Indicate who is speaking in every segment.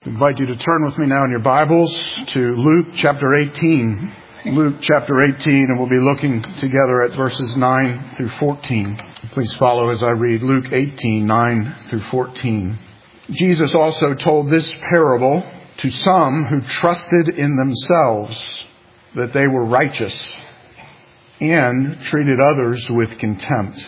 Speaker 1: I invite you to turn with me now in your Bibles to Luke chapter 18. Luke chapter 18, and we'll be looking together at verses 9 through 14. Please follow as I read Luke 18, 9 through 14. Jesus also told this parable to some who trusted in themselves that they were righteous and treated others with contempt.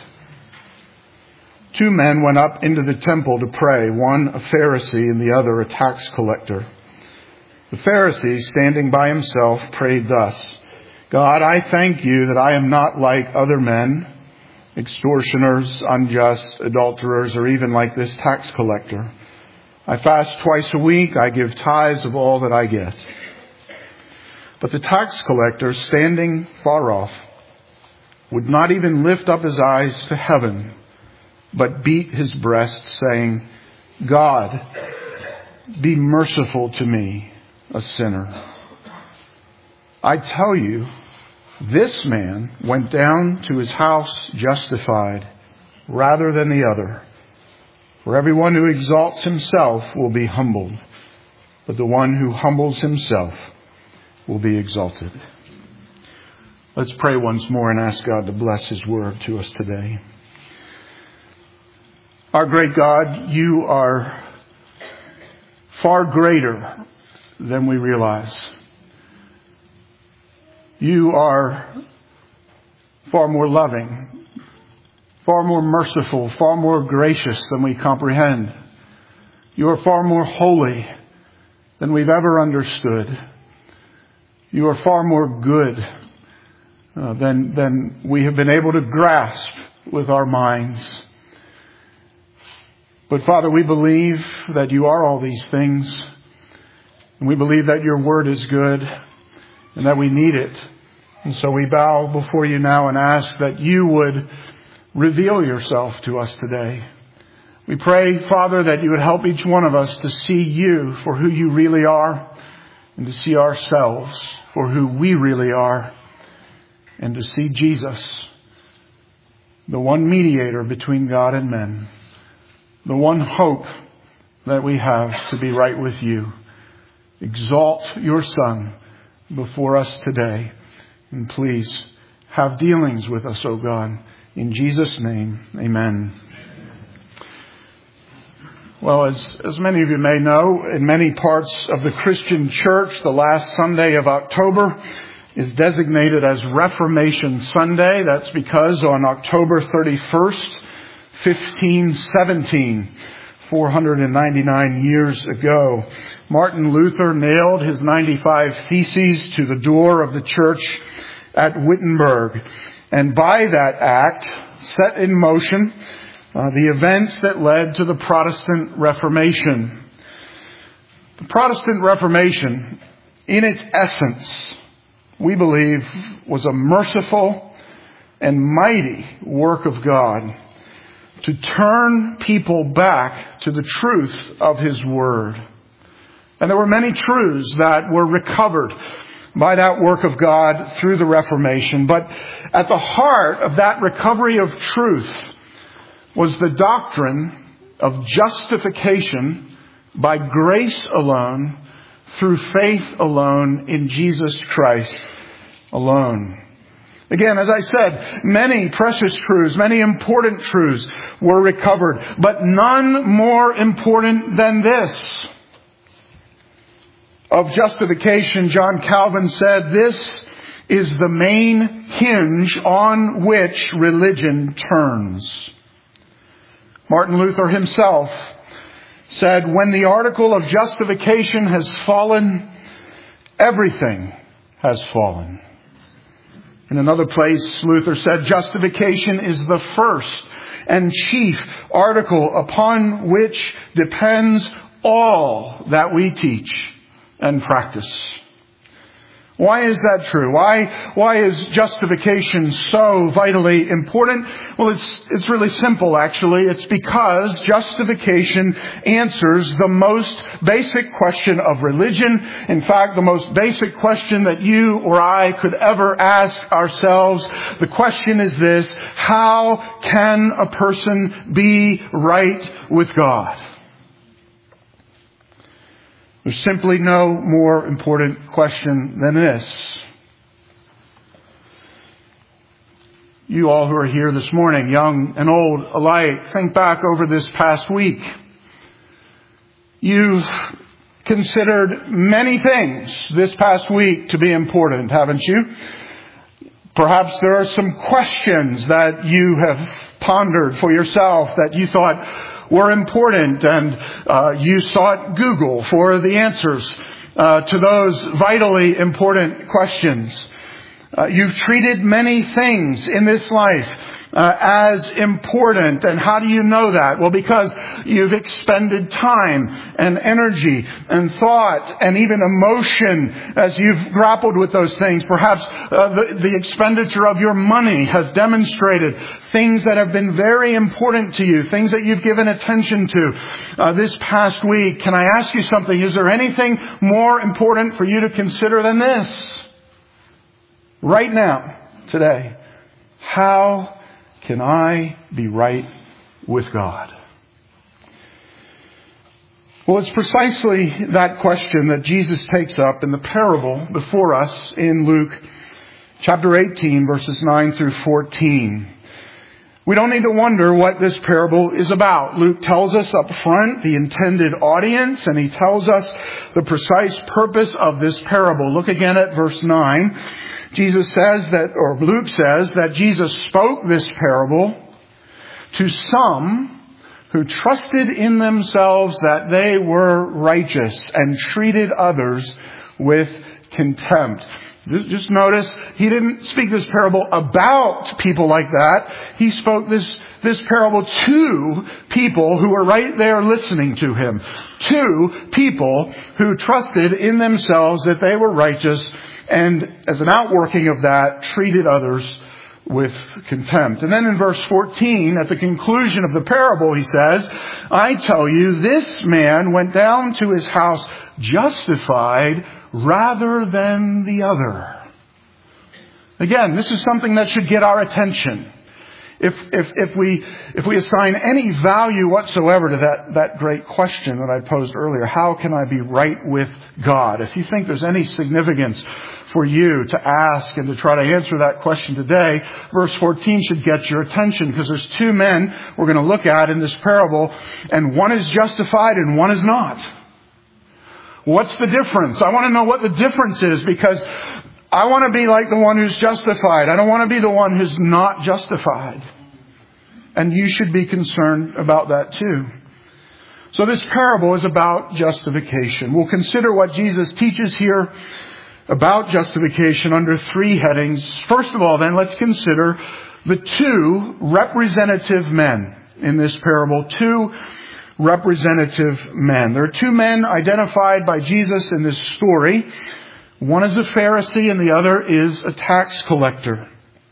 Speaker 1: 2 men went up into the temple to pray, one a Pharisee and the other a tax collector. The Pharisee, standing by himself, prayed thus: God, I thank you that I am not like other men, extortioners, unjust, adulterers, or even like this tax collector. I fast twice a week. I give tithes of all that I get. But the tax collector, standing far off, would not even lift up his eyes to heaven, but beat his breast, saying, God, be merciful to me, a sinner. I tell you, this man went down to his house justified rather than the other. For everyone who exalts himself will be humbled, but the one who humbles himself will be exalted. Let's pray once more and ask God to bless His word to us today. Our great God, you are far greater than we realize. You are far more loving, far more merciful, far more gracious than we comprehend. You are far more holy than we've ever understood. You are far more good than we have been able to grasp with our minds. But Father, we believe that you are all these things. And we believe that your word is good and that we need it. And so we bow before you now and ask that you would reveal yourself to us today. We pray, Father, that you would help each one of us to see you for who you really are, and to see ourselves for who we really are, and to see Jesus, the one mediator between God and men, the one hope that we have to be right with you. Exalt your Son before us today. And please have dealings with us, O God. In Jesus' name, amen. Well, as many of you may know, in many parts of the Christian church, the last Sunday of October is designated as Reformation Sunday. That's because on October 31st, 1517, 499 years ago, Martin Luther nailed his 95 Theses to the door of the church at Wittenberg. And by that act, set in motion the events that led to the Protestant Reformation. The Protestant Reformation, in its essence, we believe, was a merciful and mighty work of God to turn people back to the truth of His Word. And there were many truths that were recovered by that work of God through the Reformation. But at the heart of that recovery of truth was the doctrine of justification by grace alone, through faith alone, in Jesus Christ alone. Again, as I said, many precious truths, many important truths were recovered, but none more important than this. Of justification, John Calvin said, this is the main hinge on which religion turns. Martin Luther himself said, when the article of justification has fallen, everything has fallen. In another place, Luther said, justification is the first and chief article upon which depends all that we teach and practice. Why is that true? Why is justification so vitally important? Well, it's really simple, actually. It's because justification answers the most basic question of religion. In fact, the most basic question that you or I could ever ask ourselves. The question is this: how can a person be right with God? There's simply no more important question than this. You all who are here this morning, young and old alike, think back over this past week. You've considered many things this past week to be important, haven't you? Perhaps there are some questions that you have pondered for yourself that you thought were important, and you sought Google for the answers to those vitally important questions. You've treated many things in this life as important. And how do you know that? Well, because you've expended time and energy and thought and even emotion as you've grappled with those things. Perhaps the expenditure of your money has demonstrated things that have been very important to you, things that you've given attention to this past week. Can I ask you something? Is there anything more important for you to consider than this? Right now, today, how can I be right with God? Well, it's precisely that question that Jesus takes up in the parable before us in Luke chapter 18, verses 9 through 14. We don't need to wonder what this parable is about. Luke tells us up front the intended audience, and he tells us the precise purpose of this parable. Look again at verse 9. Jesus says that, or Luke says that Jesus spoke this parable to some who trusted in themselves that they were righteous and treated others with contempt. Just notice, he didn't speak this parable about people like that. He spoke this parable to people who were right there listening to him. To people who trusted in themselves that they were righteous, and as an outworking of that, treated others with contempt. And then in verse 14, at the conclusion of the parable, he says, I tell you, this man went down to his house justified rather than the other. Again, this is something that should get our attention. If we assign any value whatsoever to that great question that I posed earlier, how can I be right with God? If you think there's any significance for you to ask and to try to answer that question today, verse 14 should get your attention, because there's two men we're going to look at in this parable, and one is justified and one is not. What's the difference? I want to know what the difference is, because I want to be like the one who's justified. I don't want to be the one who's not justified. And you should be concerned about that too. So this parable is about justification. We'll consider what Jesus teaches here about justification under three headings. First of all, then, let's consider the two representative men in this parable. Two representative men. There are two men identified by Jesus in this story. One is a Pharisee and the other is a tax collector.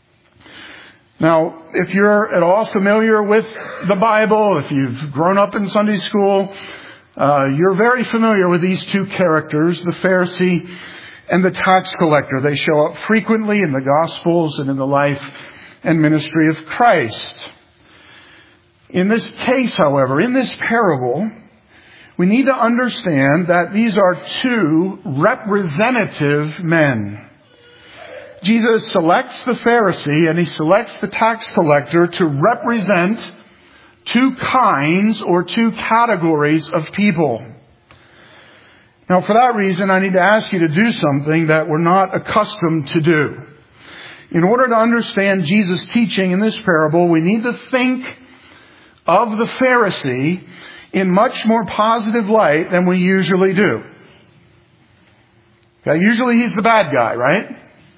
Speaker 1: Now, if you're at all familiar with the Bible, if you've grown up in Sunday school, you're very familiar with these two characters, the Pharisee and the tax collector. They show up frequently in the Gospels and in the life and ministry of Christ. In this case, however, in this parable, we need to understand that these are two representative men. Jesus selects the Pharisee and he selects the tax collector to represent two kinds or two categories of people. Now, for that reason, I need to ask you to do something that we're not accustomed to do. In order to understand Jesus' teaching in this parable, we need to think of the Pharisee in much more positive light than we usually do. Okay, usually he's the bad guy, right?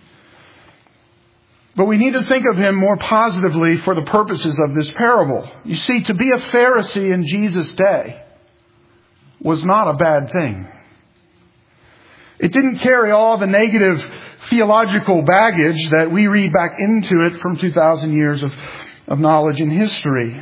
Speaker 1: But we need to think of him more positively for the purposes of this parable. You see, to be a Pharisee in Jesus' day was not a bad thing. It didn't carry all the negative theological baggage that we read back into it from 2,000 years of knowledge and history.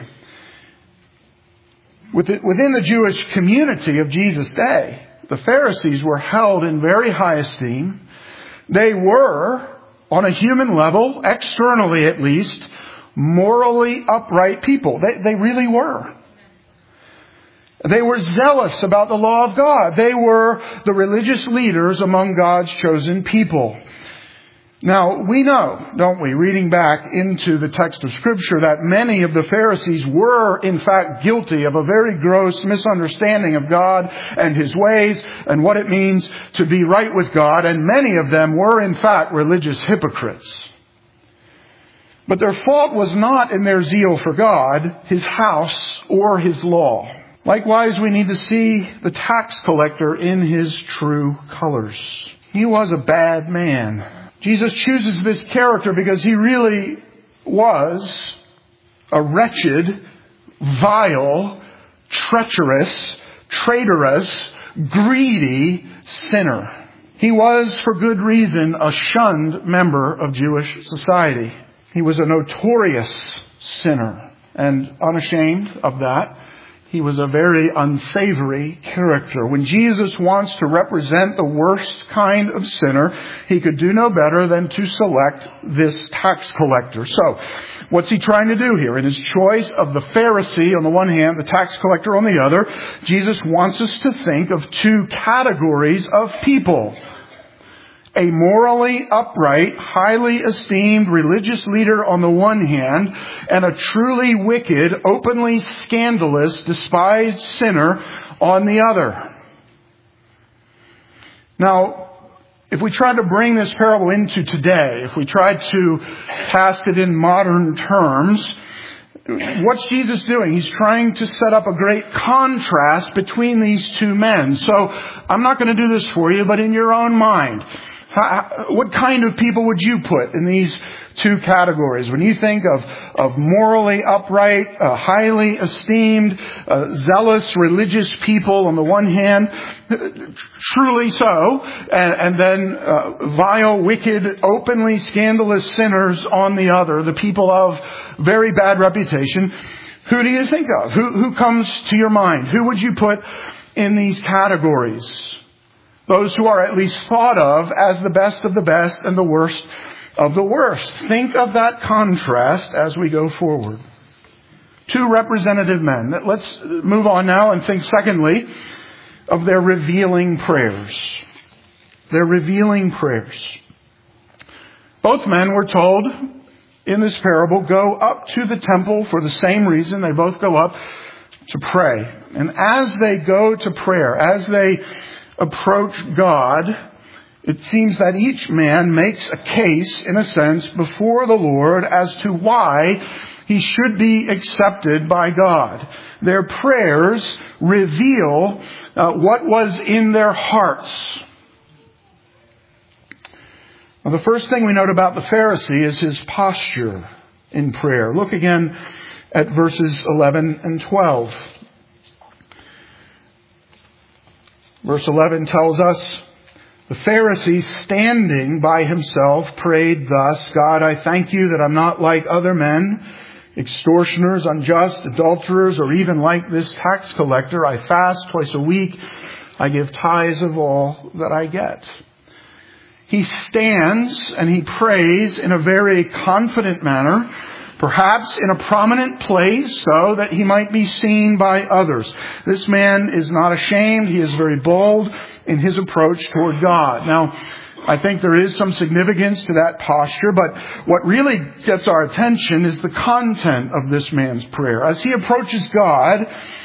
Speaker 1: Within the Jewish community of Jesus' day, the Pharisees were held in very high esteem. They were, on a human level, externally at least, morally upright people. They really were. They were zealous about the law of God. They were the religious leaders among God's chosen people. Now, we know, don't we, reading back into the text of Scripture, that many of the Pharisees were, in fact, guilty of a very gross misunderstanding of God and His ways and what it means to be right with God. And many of them were, in fact, religious hypocrites. But their fault was not in their zeal for God, His house, or His law. Likewise, we need to see the tax collector in his true colors. He was a bad man. Jesus chooses this character because he really was a wretched, vile, treacherous, traitorous, greedy sinner. He was, for good reason, a shunned member of Jewish society. He was a notorious sinner, and unashamed of that, he was a very unsavory character. When Jesus wants to represent the worst kind of sinner, He could do no better than to select this tax collector. So, what's He trying to do here? In His choice of the Pharisee on the one hand, the tax collector on the other, Jesus wants us to think of two categories of people. A morally upright, highly esteemed religious leader on the one hand, and a truly wicked, openly scandalous, despised sinner on the other. Now, if we try to bring this parable into today, if we try to cast it in modern terms, what's Jesus doing? He's trying to set up a great contrast between these two men. So, I'm not going to do this for you, but in your own mind, what kind of people would you put in these two categories? When you think of morally upright, highly esteemed, zealous religious people on the one hand, truly so, and then vile, wicked, openly scandalous sinners on the other, the people of very bad reputation, who do you think of? Who comes to your mind? Who would you put in these categories? Those who are at least thought of as the best of the best and the worst of the worst. Think of that contrast as we go forward. Two representative men. Let's move on now and think secondly of their revealing prayers. Their revealing prayers. Both men were told in this parable, go up to the temple for the same reason. They both go up to pray. And as they go to prayer, as they approach God, it seems that each man makes a case, in a sense, before the Lord as to why he should be accepted by God. Their prayers reveal what was in their hearts. Now, the first thing we note about the Pharisee is his posture in prayer. Look again at verses 11 and 12. Verse 11 tells us, the Pharisee, standing by himself, prayed thus, God, I thank you that I'm not like other men, extortioners, unjust, adulterers, or even like this tax collector. I fast twice a week. I give tithes of all that I get. He stands and he prays in a very confident manner, perhaps in a prominent place so that he might be seen by others. This man is not ashamed. He is very bold in his approach toward God. Now, I think there is some significance to that posture, but what really gets our attention is the content of this man's prayer. As he approaches God,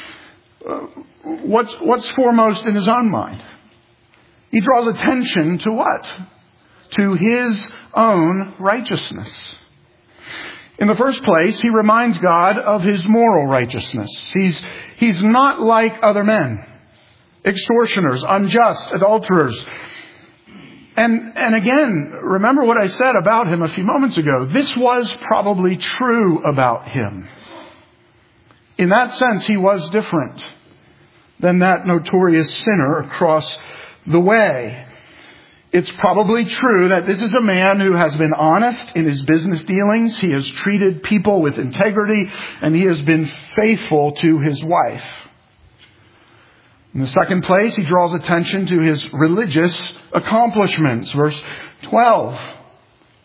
Speaker 1: what's foremost in his own mind? He draws attention to what? To his own righteousness. In the first place, he reminds God of his moral righteousness. He's not like other men. Extortioners, unjust, adulterers. And again, remember what I said about him a few moments ago. This was probably true about him. In that sense, he was different than that notorious sinner across the way. It's probably true that this is a man who has been honest in his business dealings. He has treated people with integrity, and he has been faithful to his wife. In the second place, he draws attention to his religious accomplishments. Verse 12.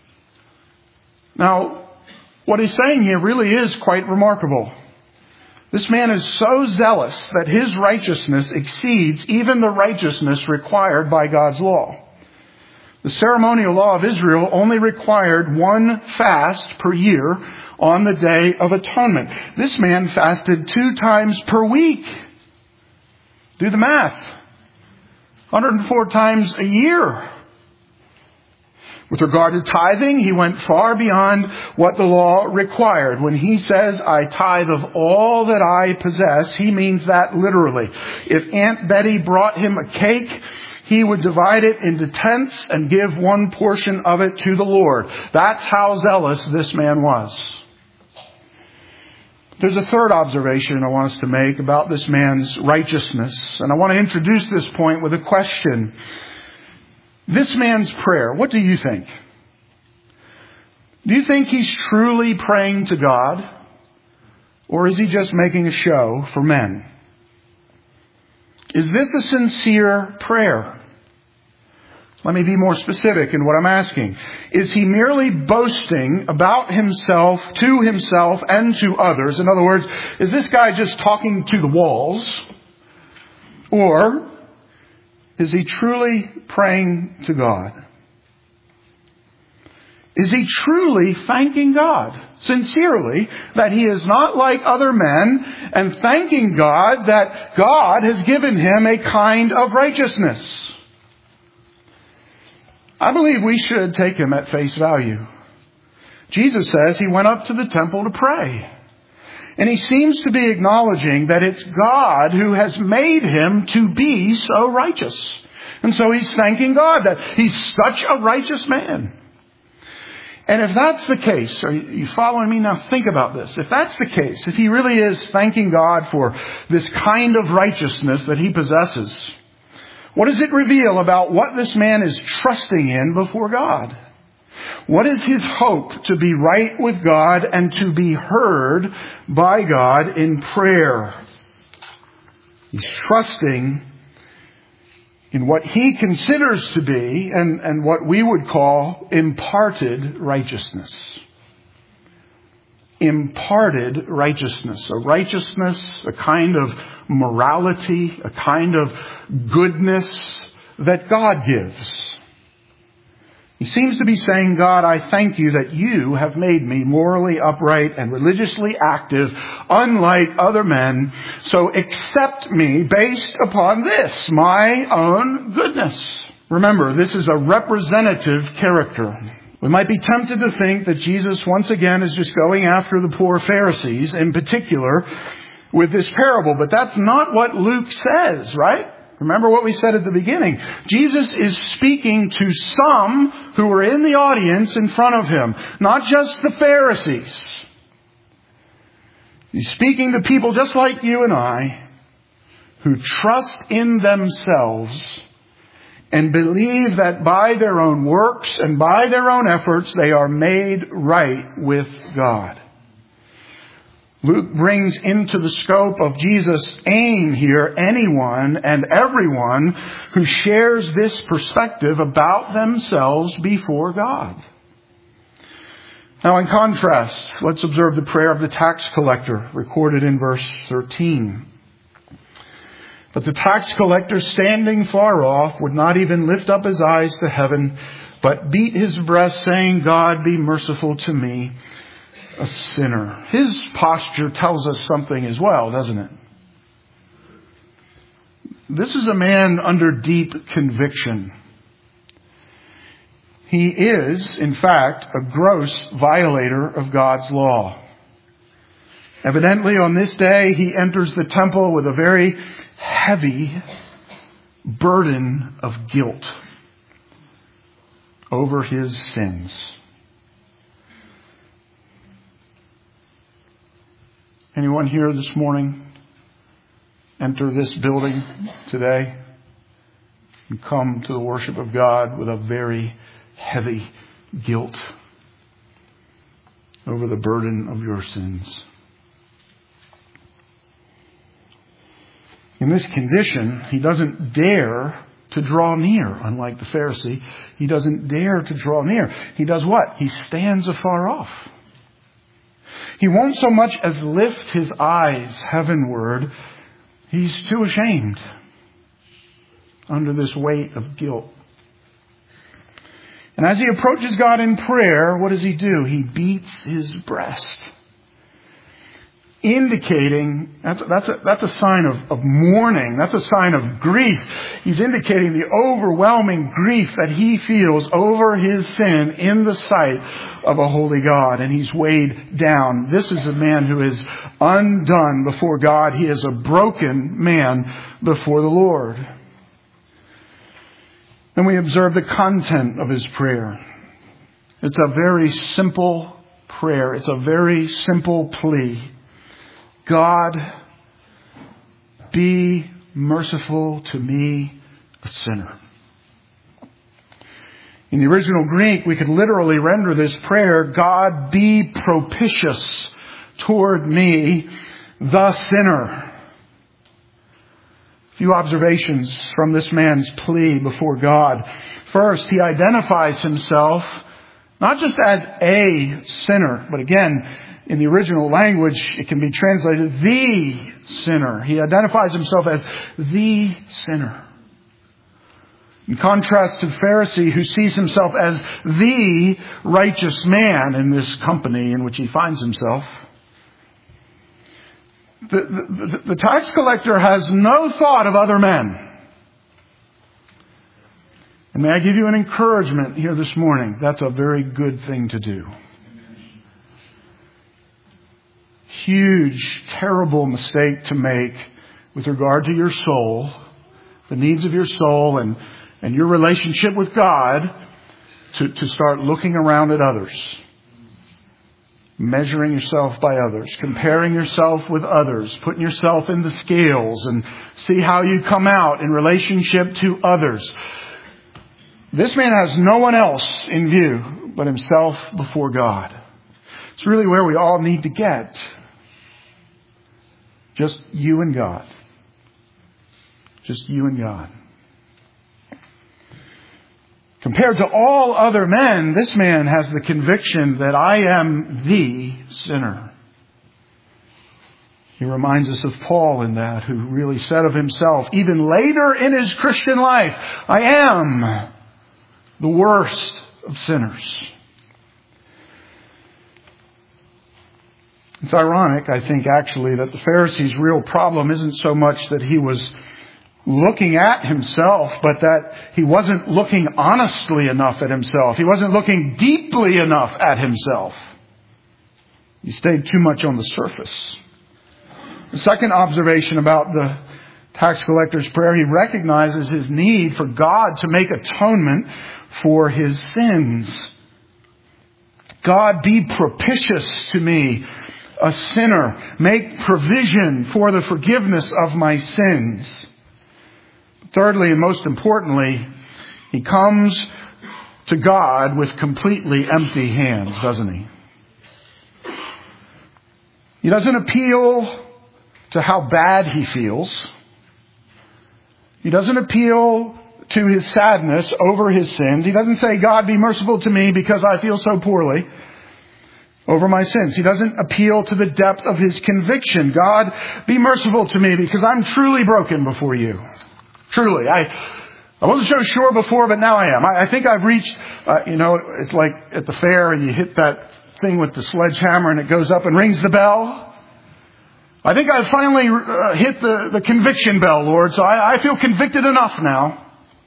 Speaker 1: Now, what he's saying here really is quite remarkable. This man is so zealous that his righteousness exceeds even the righteousness required by God's law. The ceremonial law of Israel only required one fast per year on the Day of Atonement. This man fasted 2 times per week. Do the math. 104 times a year. With regard to tithing, he went far beyond what the law required. When he says, I tithe of all that I possess, he means that literally. If Aunt Betty brought him a cake, he would divide it into tenths and give one portion of it to the Lord. That's how zealous this man was. There's a third observation I want us to make about this man's righteousness. And I want to introduce this point with a question. This man's prayer, what do you think? Do you think he's truly praying to God? Or is he just making a show for men? Is this a sincere prayer? Let me be more specific in what I'm asking. Is he merely boasting about himself, to himself, and to others? In other words, is this guy just talking to the walls? Or is he truly praying to God? Is he truly thanking God, sincerely, that he is not like other men, and thanking God that God has given him a kind of righteousness? I believe we should take him at face value. Jesus says he went up to the temple to pray. And he seems to be acknowledging that it's God who has made him to be so righteous. And so he's thanking God that he's such a righteous man. And if that's the case, are you following me now? Think about this. If that's the case, if he really is thanking God for this kind of righteousness that he possesses, what does it reveal about what this man is trusting in before God? What is his hope to be right with God and to be heard by God in prayer? He's trusting in what he considers to be and what we would call imparted righteousness. Imparted righteousness. A righteousness, a kind of morality, a kind of goodness that God gives. He seems to be saying, God, I thank you that you have made me morally upright and religiously active, unlike other men. So accept me based upon this, my own goodness. Remember, this is a representative character. We might be tempted to think that Jesus once again is just going after the poor Pharisees in particular with this parable, but that's not what Luke says, right? Remember what we said at the beginning. Jesus is speaking to some who were in the audience in front of him, not just the Pharisees. He's speaking to people just like you and I who trust in themselves and believe that by their own works and by their own efforts they are made right with God. Luke brings into the scope of Jesus' aim here anyone and everyone who shares this perspective about themselves before God. Now, in contrast, let's observe the prayer of the tax collector recorded in verse 13. But the tax collector, standing far off, would not even lift up his eyes to heaven, but beat his breast, saying, God, be merciful to me, a sinner. His posture tells us something as well, doesn't it? This is a man under deep conviction. He is, in fact, a gross violator of God's law. Evidently, on this day, he enters the temple with a very heavy burden of guilt over his sins. Anyone here this morning enter this building today and come to the worship of God with a very heavy guilt over the burden of your sins? In this condition, he doesn't dare to draw near, unlike the Pharisee. He doesn't dare to draw near. He does what? He stands afar off. He won't so much as lift his eyes heavenward. He's too ashamed under this weight of guilt. And as he approaches God in prayer, what does he do? He beats his breast. Indicating, that's a sign of mourning. That's a sign of grief. He's indicating the overwhelming grief that he feels over his sin in the sight of a holy God. And he's weighed down. This is a man who is undone before God. He is a broken man before the Lord. Then we observe the content of his prayer. It's a very simple prayer. It's a very simple plea. God, be merciful to me, a sinner. In the original Greek, we could literally render this prayer, God, be propitious toward me, the sinner. A few observations from this man's plea before God. First, he identifies himself not just as a sinner, but again, in the original language, it can be translated the sinner. He identifies himself as the sinner. In contrast to the Pharisee who sees himself as the righteous man in this company in which he finds himself. The tax collector has no thought of other men. And may I give you an encouragement here this morning? That's a very good thing to do. Huge, terrible mistake to make with regard to your soul, the needs of your soul and your relationship with God, to start looking around at others, measuring yourself by others, comparing yourself with others, putting yourself in the scales and see how you come out in relationship to others. This man has no one else in view but himself before God. It's really where we all need to get. Just you and God. Just you and God. Compared to all other men, this man has the conviction that I am the sinner. He reminds us of Paul in that, who really said of himself, even later in his Christian life, I am the worst of sinners. It's ironic, I think, actually, that the Pharisee's real problem isn't so much that he was looking at himself, but that he wasn't looking honestly enough at himself. He wasn't looking deeply enough at himself. He stayed too much on the surface. The second observation about the tax collector's prayer, he recognizes his need for God to make atonement for his sins. God, be propitious to me, a sinner. Make provision for the forgiveness of my sins. Thirdly, and most importantly, he comes to God with completely empty hands, doesn't he? He doesn't appeal to how bad he feels. He doesn't appeal to his sadness over his sins. He doesn't say, God, be merciful to me because I feel so poorly over my sins. He doesn't appeal to the depth of his conviction. God, be merciful to me because I'm truly broken before you. Truly. I wasn't so sure before, but now I am. I think I've reached, it's like at the fair and you hit that thing with the sledgehammer and it goes up and rings the bell. I think I've finally hit the conviction bell, Lord, so I feel convicted enough now.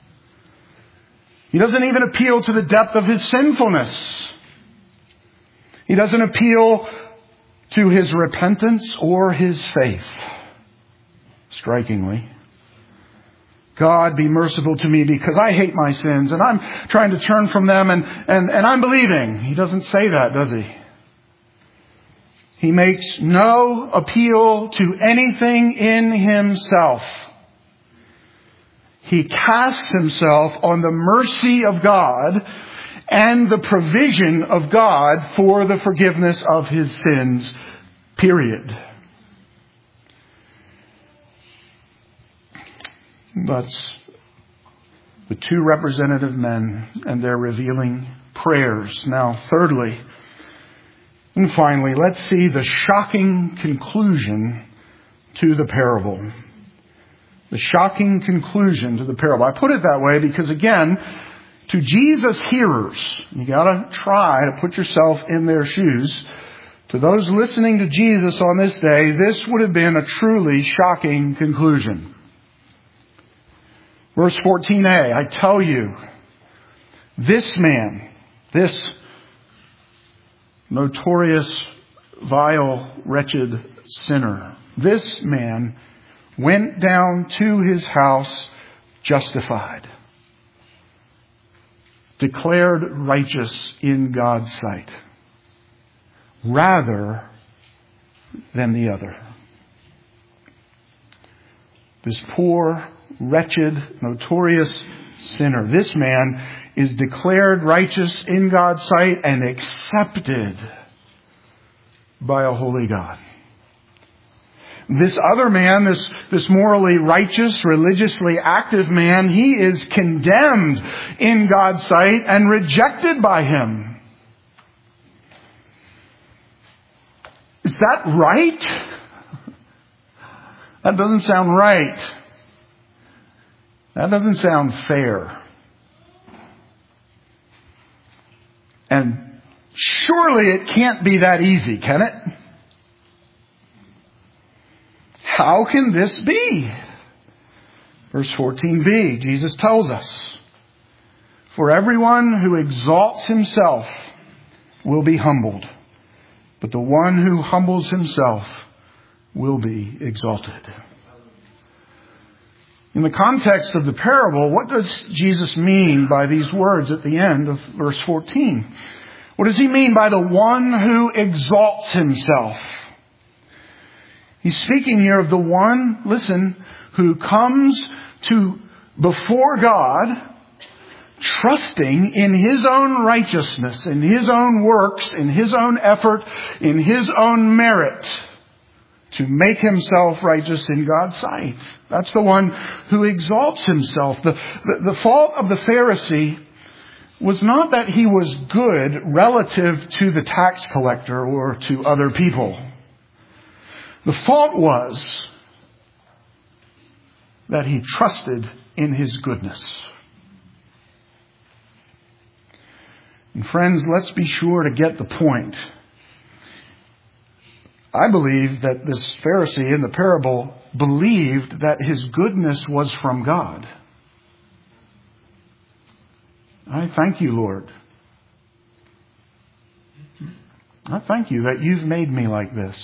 Speaker 1: He doesn't even appeal to the depth of his sinfulness. He doesn't appeal to his repentance or his faith. Strikingly. God, be merciful to me because I hate my sins and I'm trying to turn from them and I'm believing. He doesn't say that, does he? He makes no appeal to anything in himself. He casts himself on the mercy of God and the provision of God for the forgiveness of his sins, period. That's the two representative men and their revealing prayers. Now, thirdly, And finally, let's see the shocking conclusion to the parable. The shocking conclusion to the parable. I put it that way because, again, to Jesus' hearers, you got to try to put yourself in their shoes. To those listening to Jesus on this day, this would have been a truly shocking conclusion. Verse 14a, I tell you, this man, this notorious, vile, wretched sinner, this man went down to his house justified, declared righteous in God's sight, rather than the other. This poor, wretched, notorious sinner, this man is declared righteous in God's sight and accepted by a holy God. This other man, this morally righteous, religiously active man, he is condemned in God's sight and rejected by Him. Is that right? That doesn't sound right. That doesn't sound fair. And surely it can't be that easy, can it? How can this be? Verse 14b, Jesus tells us, for everyone who exalts himself will be humbled, but the one who humbles himself will be exalted. In the context of the parable, what does Jesus mean by these words at the end of verse 14? What does He mean by the one who exalts himself? He's speaking here of the one, listen, who comes to before God, trusting in his own righteousness, in his own works, in his own effort, in his own merit, to make himself righteous in God's sight. That's the one who exalts himself. The fault of the Pharisee was not that he was good relative to the tax collector or to other people. The fault was that he trusted in his goodness. And friends, let's be sure to get the point. I believe that this Pharisee in the parable believed that his goodness was from God. I thank you, Lord. I thank you that you've made me like this.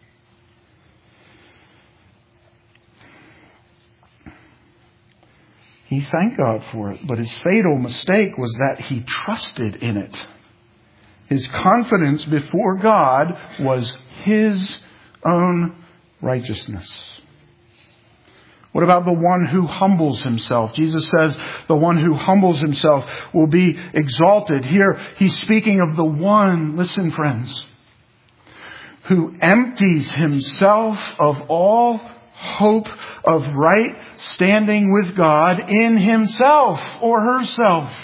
Speaker 1: He thanked God for it, but his fatal mistake was that he trusted in it. His confidence before God was his own righteousness. What about the one who humbles himself? Jesus says the one who humbles himself will be exalted. Here he's speaking of the one, listen friends, who empties himself of all hope of right standing with God in himself or herself.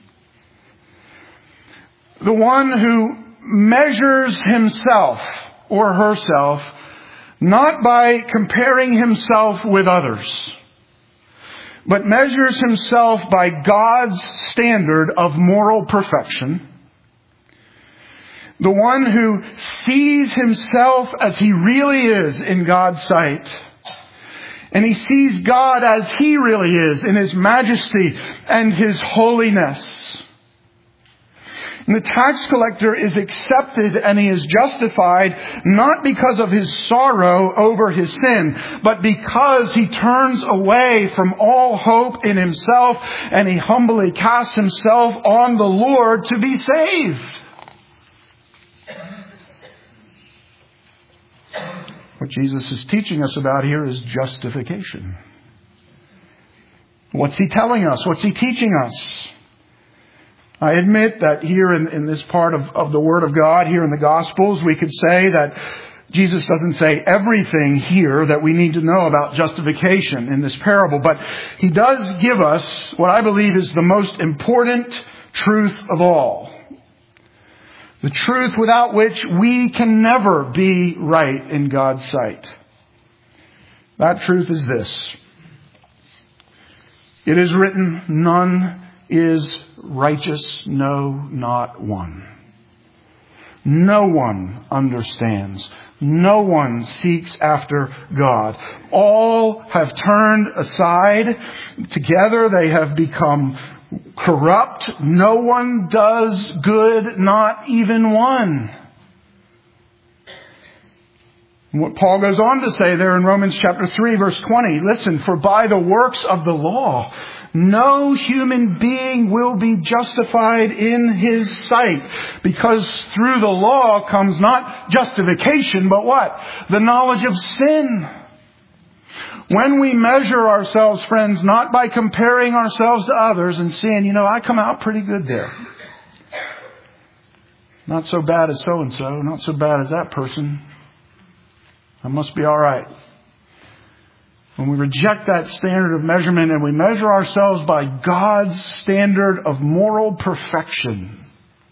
Speaker 1: The one who measures himself or herself not by comparing himself with others, but measures himself by God's standard of moral perfection. The one who sees himself as he really is in God's sight. And he sees God as He really is in His majesty and His holiness. And the tax collector is accepted and he is justified not because of his sorrow over his sin, but because he turns away from all hope in himself and he humbly casts himself on the Lord to be saved. What Jesus is teaching us about here is justification. What's He telling us? What's He teaching us? I admit that here in this part of the Word of God, here in the Gospels, we could say that Jesus doesn't say everything here that we need to know about justification in this parable, but He does give us what I believe is the most important truth of all. The truth without which we can never be right in God's sight. That truth is this. It is written, none is righteous, no, not one. No one understands. No one seeks after God. All have turned aside. Together they have become corrupt. No one does good, not even one. And what Paul goes on to say there in Romans chapter 3, verse 20, listen, for by the works of the law, no human being will be justified in his sight, because through the law comes not justification, but what? The knowledge of sin. When we measure ourselves, friends, not by comparing ourselves to others and saying, I come out pretty good there. Not so bad as so-and-so, not so bad as that person. I must be all right. When we reject that standard of measurement and we measure ourselves by God's standard of moral perfection,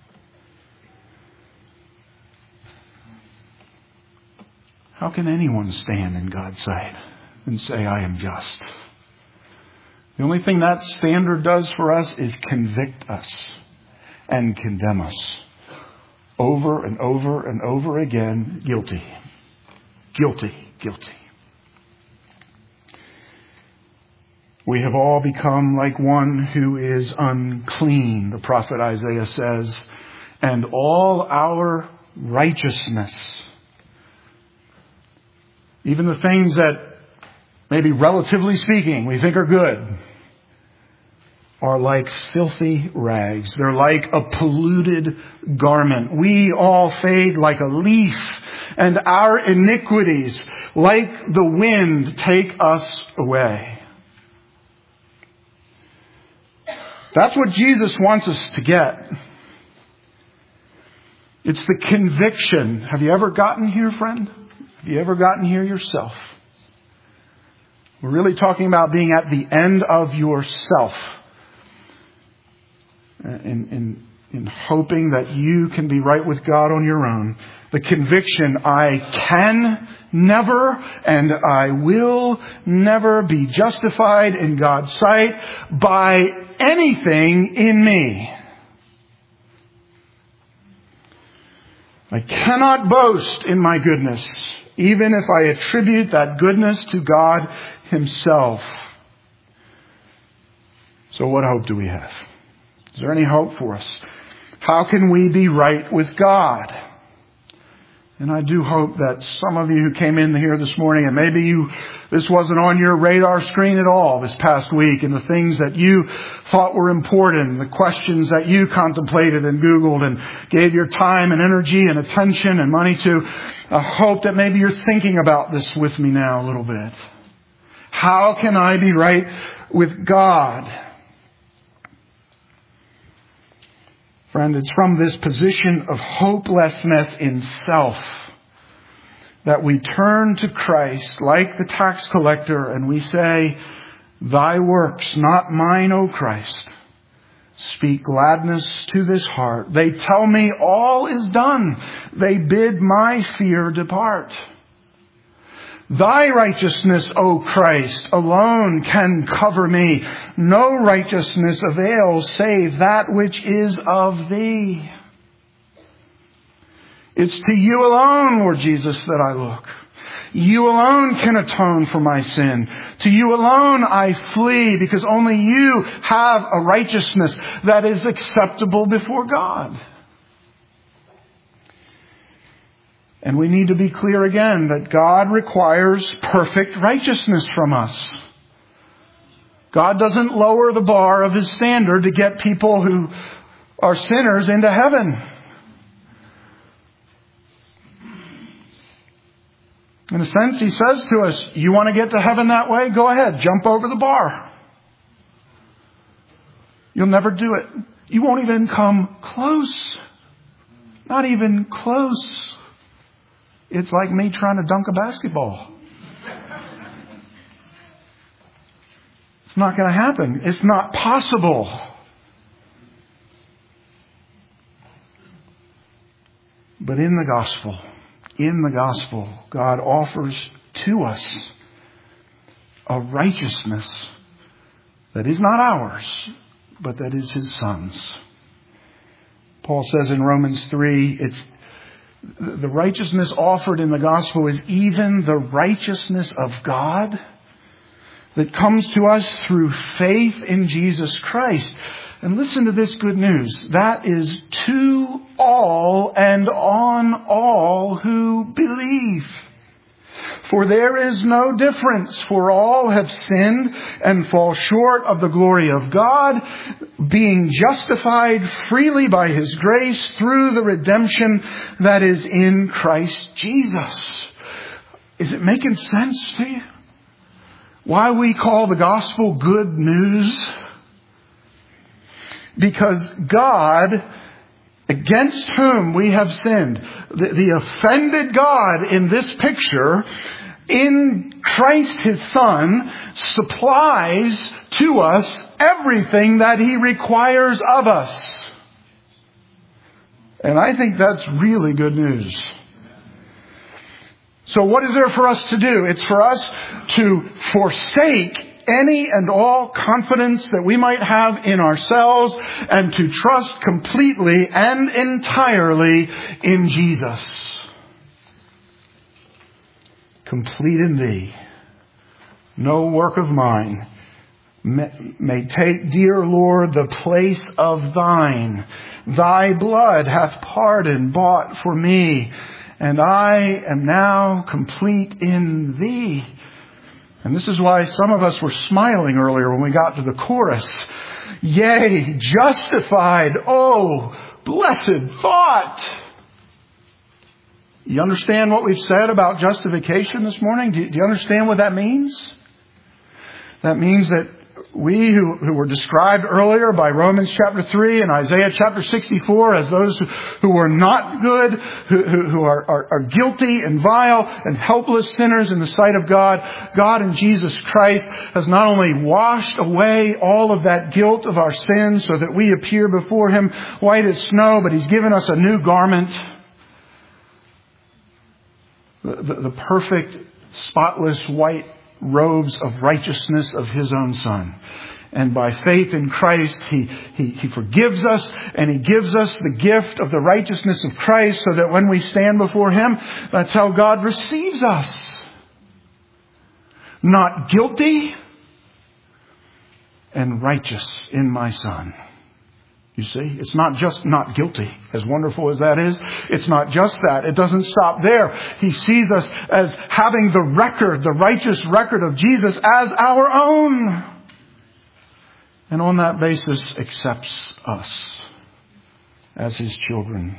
Speaker 1: how can anyone stand in God's sight and say, I am just? The only thing that standard does for us is convict us and condemn us over and over and over again. Guilty. Guilty, guilty. We have all become like one who is unclean, the prophet Isaiah says, and all our righteousness, even the things that maybe relatively speaking we think are good, are like filthy rags. They're like a polluted garment. We all fade like a leaf, and our iniquities, like the wind, take us away. That's what Jesus wants us to get. It's the conviction. Have you ever gotten here, friend? Have you ever gotten here yourself? We're really talking about being at the end of yourself. In hoping that you can be right with God on your own. The conviction, I can never and I will never be justified in God's sight by anything in me. I cannot boast in my goodness, even if I attribute that goodness to God Himself. So what hope do we have? Is there any hope for us? How can we be right with God? And I do hope that some of you who came in here this morning, and maybe this wasn't on your radar screen at all this past week, and the things that you thought were important, the questions that you contemplated and Googled and gave your time and energy and attention and money to, I hope that maybe you're thinking about this with me now a little bit. How can I be right with God? Friend, it's from this position of hopelessness in self that we turn to Christ like the tax collector and we say, Thy works, not mine, O Christ, speak gladness to this heart. They tell me all is done. They bid my fear depart. Thy righteousness, O Christ, alone can cover me. No righteousness avails save that which is of Thee. It's to You alone, Lord Jesus, that I look. You alone can atone for my sin. To You alone I flee, because only You have a righteousness that is acceptable before God. And we need to be clear again that God requires perfect righteousness from us. God doesn't lower the bar of His standard to get people who are sinners into heaven. In a sense, He says to us, you want to get to heaven that way? Go ahead, jump over the bar. You'll never do it. You won't even come close. Not even close. It's like me trying to dunk a basketball. It's not going to happen. It's not possible. But in the gospel, God offers to us a righteousness that is not ours, but that is His Son's. Paul says in Romans 3, the righteousness offered in the gospel is even the righteousness of God that comes to us through faith in Jesus Christ. And listen to this good news. That is to all and on all who believe. For there is no difference, for all have sinned and fall short of the glory of God, being justified freely by His grace through the redemption that is in Christ Jesus. Is it making sense to you? Why we call the gospel good news? Because God, against whom we have sinned, the offended God in this picture, in Christ His Son, supplies to us everything that He requires of us. And I think that's really good news. So what is there for us to do? It's for us to forsake any and all confidence that we might have in ourselves and to trust completely and entirely in Jesus. Complete in Thee, no work of mine may take, dear Lord, the place of Thine. Thy blood hath pardon bought for me, and I am now complete in Thee. And this is why some of us were smiling earlier when we got to the chorus. Yea, justified. Oh, blessed thought. You understand what we've said about justification this morning? Do you understand what that means? That means that we who were described earlier by Romans chapter 3 and Isaiah chapter 64 as those who were not good, who are guilty and vile and helpless sinners in the sight of God, God in Jesus Christ has not only washed away all of that guilt of our sins so that we appear before Him white as snow, but He's given us a new garment. The perfect, spotless white robes of righteousness of His own Son. And by faith in Christ, He forgives us and He gives us the gift of the righteousness of Christ so that when we stand before Him, that's how God receives us. Not guilty and righteous in my Son. You see, it's not just not guilty, as wonderful as that is. It's not just that. It doesn't stop there. He sees us as having the record, the righteous record of Jesus as our own. And on that basis accepts us as His children.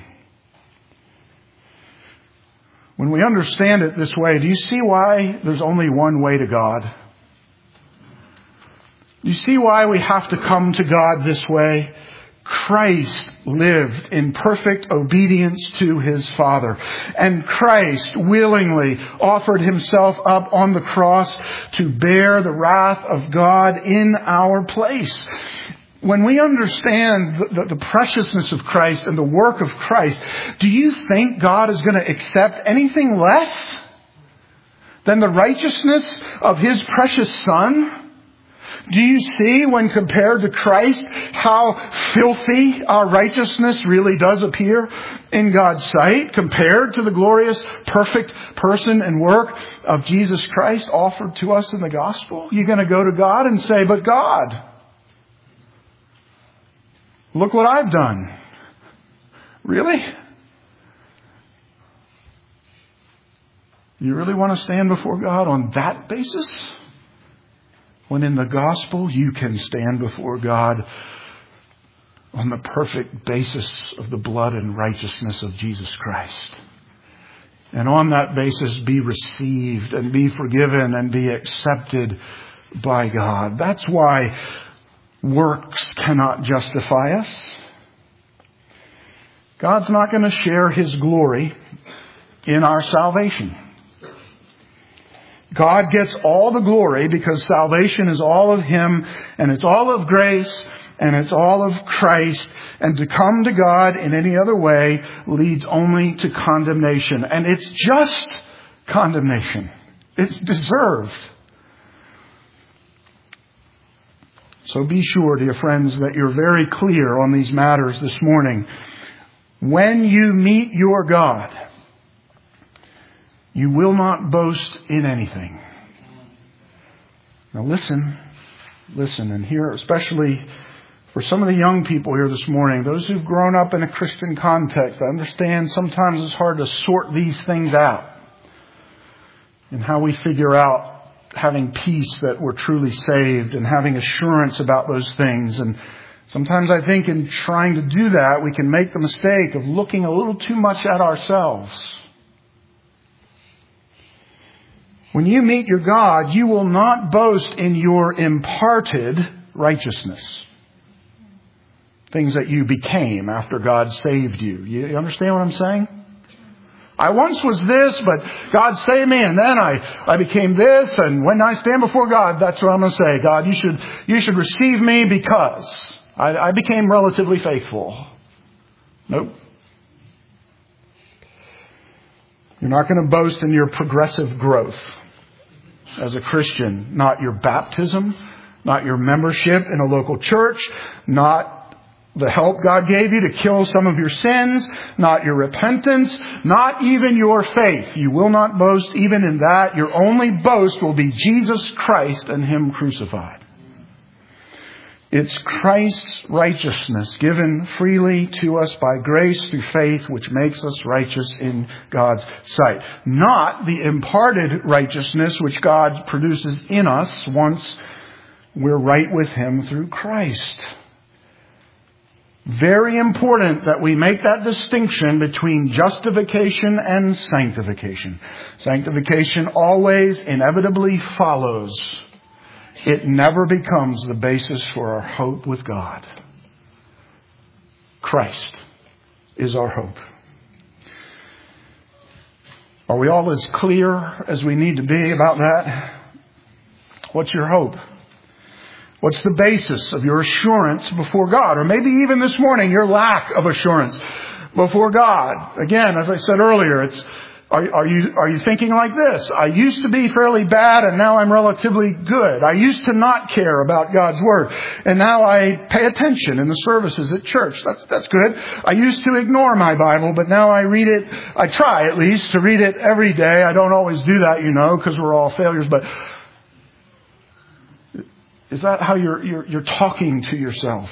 Speaker 1: When we understand it this way, do you see why there's only one way to God? Do you see why we have to come to God this way? Christ lived in perfect obedience to His Father. And Christ willingly offered Himself up on the cross to bear the wrath of God in our place. When we understand the preciousness of Christ and the work of Christ, do you think God is going to accept anything less than the righteousness of His precious Son? Do you see, when compared to Christ, how filthy our righteousness really does appear in God's sight compared to the glorious, perfect person and work of Jesus Christ offered to us in the gospel? You're going to go to God and say, but God, look what I've done. Really? You really want to stand before God on that basis? When in the gospel you can stand before God on the perfect basis of the blood and righteousness of Jesus Christ. And on that basis be received and be forgiven and be accepted by God. That's why works cannot justify us. God's not going to share His glory in our salvation. God gets all the glory because salvation is all of Him, and it's all of grace, and it's all of Christ. And to come to God in any other way leads only to condemnation. And it's just condemnation. It's deserved. So be sure, dear friends, that you're very clear on these matters this morning. When you meet your God, you will not boast in anything. Now listen, and here, especially for some of the young people here this morning, those who've grown up in a Christian context, I understand sometimes it's hard to sort these things out and how we figure out having peace that we're truly saved and having assurance about those things. And sometimes I think in trying to do that, we can make the mistake of looking a little too much at ourselves. When you meet your God, you will not boast in your imparted righteousness. Things that you became after God saved you. You understand what I'm saying? I once was this, but God saved me, and then I became this, and when I stand before God, that's what I'm going to say. God, you should receive me because I became relatively faithful. Nope. You're not going to boast in your progressive growth as a Christian. Not your baptism, not your membership in a local church, not the help God gave you to kill some of your sins, not your repentance, not even your faith. You will not boast even in that. Your only boast will be Jesus Christ and Him crucified. It's Christ's righteousness given freely to us by grace through faith which makes us righteous in God's sight. Not the imparted righteousness which God produces in us once we're right with Him through Christ. Very important that we make that distinction between justification and sanctification. Sanctification always inevitably follows. It never becomes the basis for our hope with God. Christ is our hope. Are we all as clear as we need to be about that? What's your hope? What's the basis of your assurance before God? Or maybe even this morning, your lack of assurance before God. Again, as I said earlier, are you thinking like this? I used to be fairly bad and now I'm relatively good. I used to not care about God's Word and now I pay attention in the services at church. That's good. I used to ignore my Bible, but now I read it. I try at least to read it every day. I don't always do that, because we're all failures, but is that how you're talking to yourself?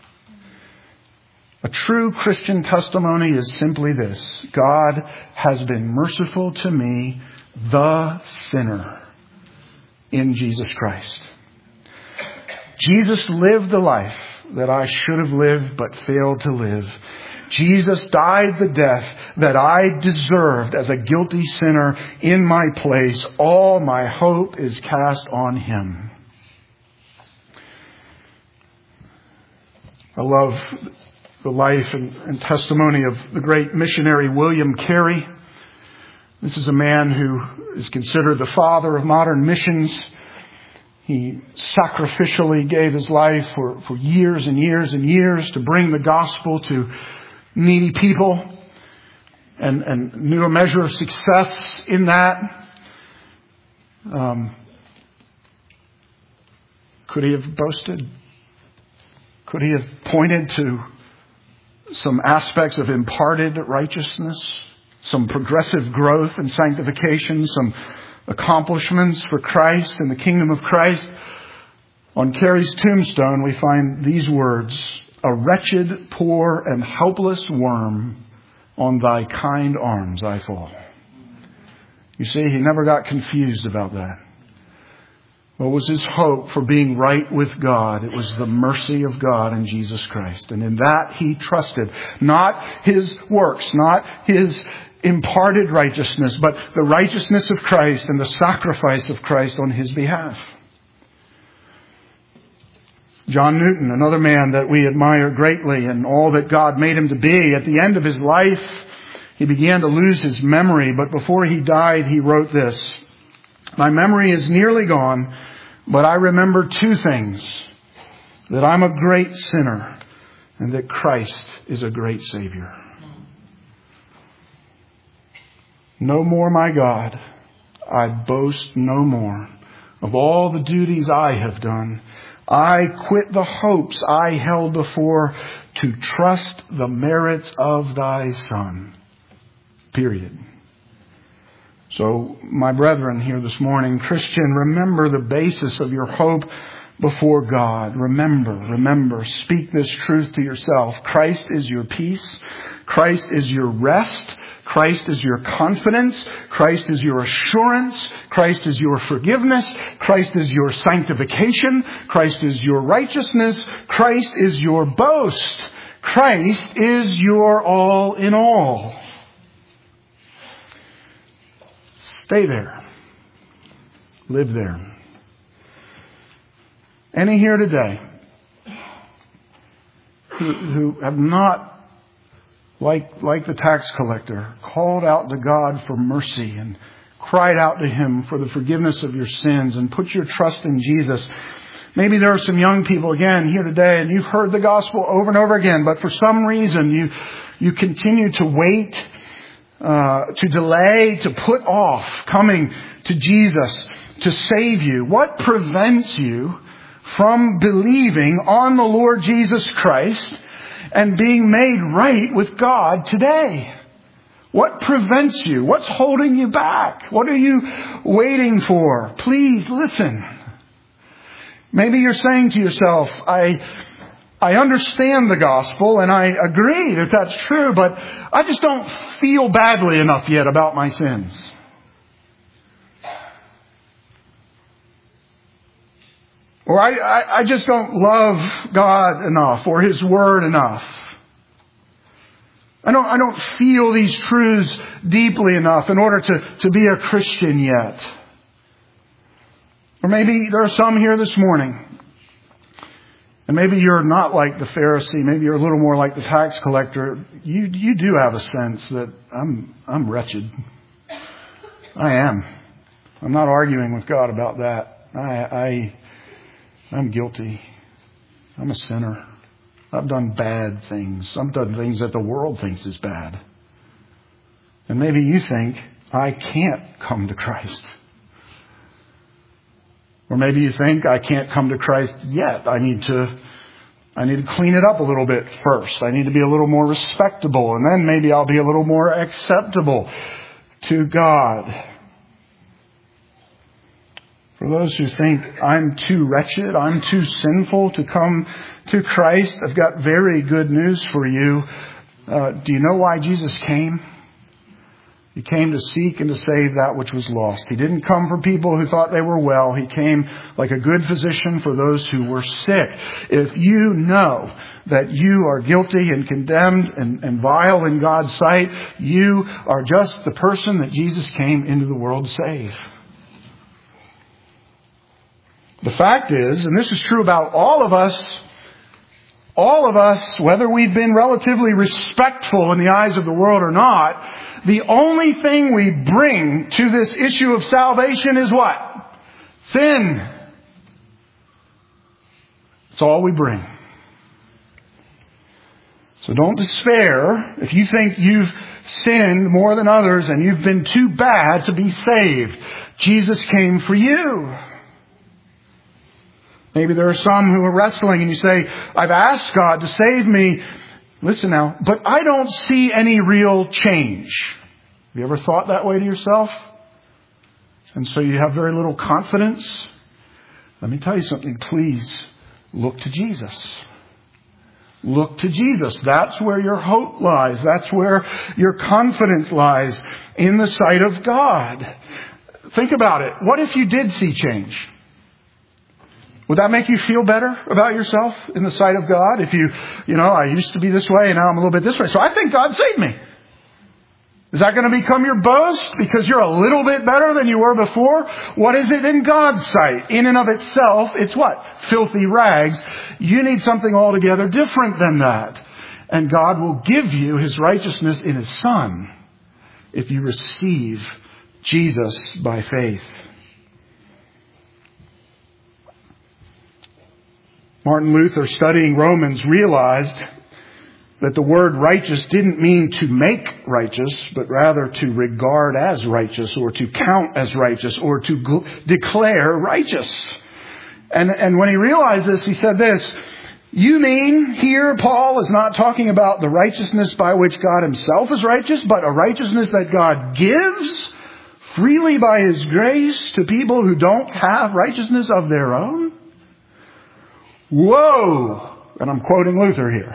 Speaker 1: A true Christian testimony is simply this: God has been merciful to me, the sinner, in Jesus Christ. Jesus lived the life that I should have lived but failed to live. Jesus died the death that I deserved as a guilty sinner in my place. All my hope is cast on Him. I love the life and testimony of the great missionary William Carey. This is a man who is considered the father of modern missions. He sacrificially gave his life for years and years and years to bring the gospel to needy people and knew a measure of success in that. Could he have boasted? Could he have pointed to some aspects of imparted righteousness, some progressive growth and sanctification, some accomplishments for Christ and the kingdom of Christ? On Carey's tombstone, we find these words: "A wretched, poor, and helpless worm, on thy kind arms I fall." You see, he never got confused about that. What was his hope for being right with God? It was the mercy of God in Jesus Christ. And in that he trusted. Not his works, not his imparted righteousness, but the righteousness of Christ and the sacrifice of Christ on his behalf. John Newton, another man that we admire greatly and all that God made him to be, at the end of his life, he began to lose his memory. But before he died, he wrote this: My memory is nearly gone, but I remember two things: that I'm a great sinner and that Christ is a great Savior. No more, my God, I boast no more of all the duties I have done. I quit the hopes I held before to trust the merits of thy Son. Period. So, my brethren here this morning, Christian, remember the basis of your hope before God. Remember. Speak this truth to yourself. Christ is your peace. Christ is your rest. Christ is your confidence. Christ is your assurance. Christ is your forgiveness. Christ is your sanctification. Christ is your righteousness. Christ is your boast. Christ is your all in all. Stay there. Live there. Any here today who have not, like the tax collector, called out to God for mercy and cried out to Him for the forgiveness of your sins and put your trust in Jesus? Maybe there are some young people again here today and you've heard the gospel over and over again, but for some reason you continue to wait, to delay, to put off coming to Jesus to save you. What prevents you from believing on the Lord Jesus Christ and being made right with God today? What prevents you? What's holding you back? What are you waiting for? Please listen. Maybe you're saying to yourself, I understand the gospel and I agree that that's true, but I just don't feel badly enough yet about my sins. Or I just don't love God enough or His Word enough. I don't feel these truths deeply enough in order to be a Christian yet. Or maybe there are some here this morning, and maybe you're not like the Pharisee, maybe you're a little more like the tax collector. You do have a sense that I'm wretched. I am. I'm not arguing with God about that. I'm guilty. I'm a sinner. I've done bad things. I've done things that the world thinks is bad. And maybe you think, I can't come to Christ. Or maybe you think, I can't come to Christ yet. I need to clean it up a little bit first. I need to be a little more respectable. And then maybe I'll be a little more acceptable to God. For those who think I'm too wretched, I'm too sinful to come to Christ, I've got very good news for you. Do you know why Jesus came? He came to seek and to save that which was lost. He didn't come for people who thought they were well. He came like a good physician for those who were sick. If you know that you are guilty and condemned and vile in God's sight, you are just the person that Jesus came into the world to save. The fact is, and this is true about all of us, whether we've been relatively respectful in the eyes of the world or not, the only thing we bring to this issue of salvation is what? Sin. It's all we bring. So don't despair if you think you've sinned more than others and you've been too bad to be saved. Jesus came for you. Maybe there are some who are wrestling and you say, I've asked God to save me. Listen now, but I don't see any real change. Have you ever thought that way to yourself? And so you have very little confidence? Let me tell you something. Please look to Jesus. Look to Jesus. That's where your hope lies. That's where your confidence lies, in the sight of God. Think about it. What if you did see change? Would that make you feel better about yourself in the sight of God? If I used to be this way and now I'm a little bit this way. So I think God saved me. Is that going to become your boast because you're a little bit better than you were before? What is it in God's sight? In and of itself, it's what? Filthy rags. You need something altogether different than that. And God will give you His righteousness in His Son if you receive Jesus by faith. Martin Luther, studying Romans, realized that the word righteous didn't mean to make righteous, but rather to regard as righteous, or to count as righteous, or to declare righteous. And when he realized this, he said this, "You mean here Paul is not talking about the righteousness by which God himself is righteous, but a righteousness that God gives freely by his grace to people who don't have righteousness of their own?" Whoa! And I'm quoting Luther here.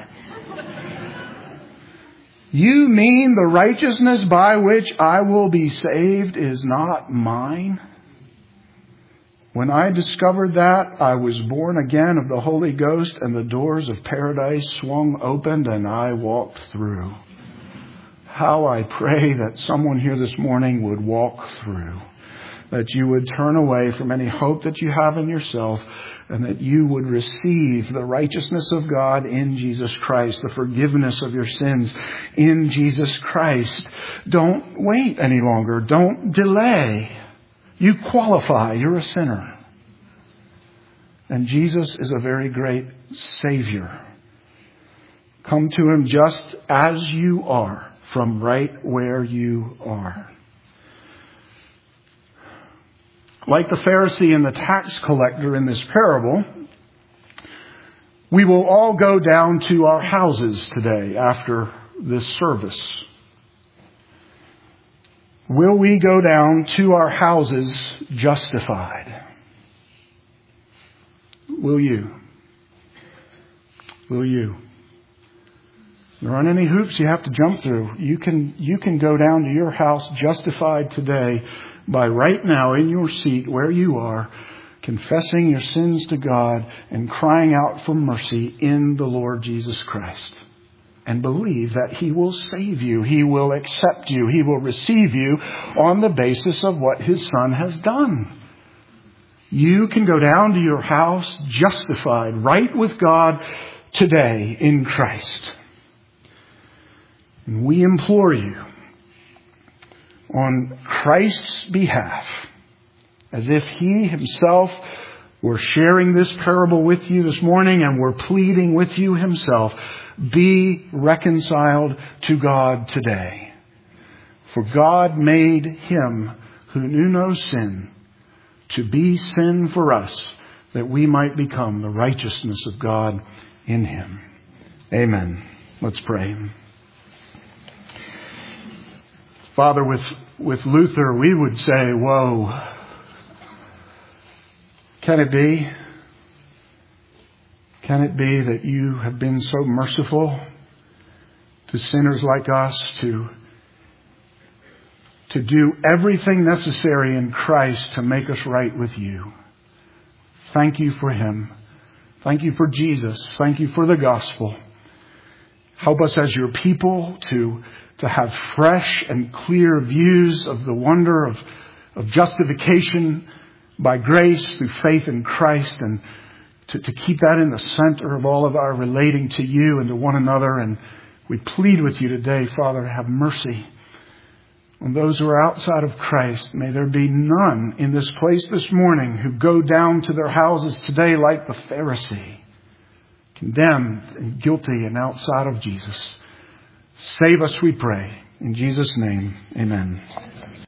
Speaker 1: "You mean the righteousness by which I will be saved is not mine? When I discovered that, I was born again of the Holy Ghost, and the doors of paradise swung open and I walked through." How I pray that someone here this morning would walk through, that you would turn away from any hope that you have in yourself, and that you would receive the righteousness of God in Jesus Christ, the forgiveness of your sins in Jesus Christ. Don't wait any longer. Don't delay. You qualify. You're a sinner. And Jesus is a very great Savior. Come to him just as you are, from right where you are. Like the Pharisee and the tax collector in this parable, we will all go down to our houses today after this service. Will we go down to our houses justified? Will you? Will you? There aren't any hoops you have to jump through. You can go down to your house justified today by right now in your seat where you are, confessing your sins to God and crying out for mercy in the Lord Jesus Christ. And believe that he will save you. He will accept you. He will receive you on the basis of what his Son has done. You can go down to your house justified, right with God today in Christ. And we implore you, on Christ's behalf, as if he himself were sharing this parable with you this morning and were pleading with you himself, be reconciled to God today. For God made him who knew no sin to be sin for us, that we might become the righteousness of God in him. Amen. Let's pray. Father, with Luther, we would say, whoa, can it be? Can it be that you have been so merciful to sinners like us to do everything necessary in Christ to make us right with you? Thank you for him. Thank you for Jesus. Thank you for the gospel. Help us as your people to have fresh and clear views of the wonder of justification by grace through faith in Christ, and to keep that in the center of all of our relating to you and to one another. And we plead with you today, Father, to have mercy on those who are outside of Christ. May there be none in this place this morning who go down to their houses today like the Pharisee, condemned and guilty and outside of Jesus. Save us, we pray. In Jesus' name, amen.